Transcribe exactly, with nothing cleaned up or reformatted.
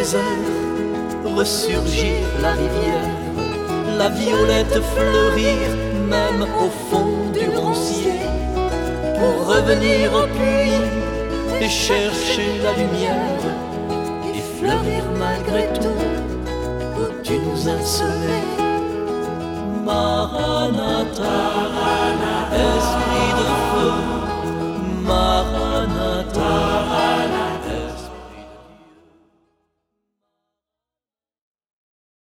désert, ressurgir la rivière, la violette fleurir même au fond du roncier, pour revenir au puits et chercher la lumière et fleurir malgré tout où tu nous as semés. Maranatha.